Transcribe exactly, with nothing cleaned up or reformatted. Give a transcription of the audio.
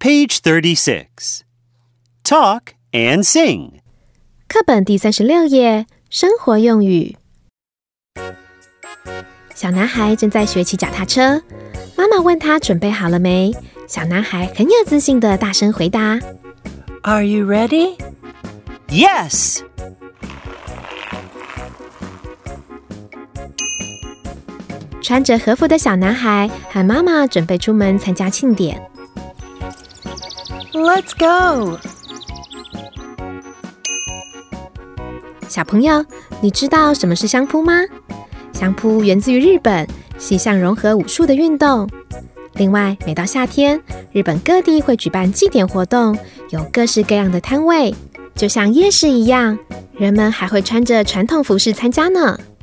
Page thirty-six. Talk and sing. 课本第三十六页，生活用语。小男孩正在学骑脚踏车，妈妈问他准备好了没？小男孩很有自信地大声回答 Are you ready? Yes! 穿着和服的小男孩和妈妈准备出门参加庆典。 Let's go! 小朋友，你知道什么是相扑吗？相扑源自于日本，是一项融合武术的运动。另外，每到夏天，日本各地会举办祭典活动，有各式各样的摊位，就像夜市一样，人们还会穿着传统服饰参加呢。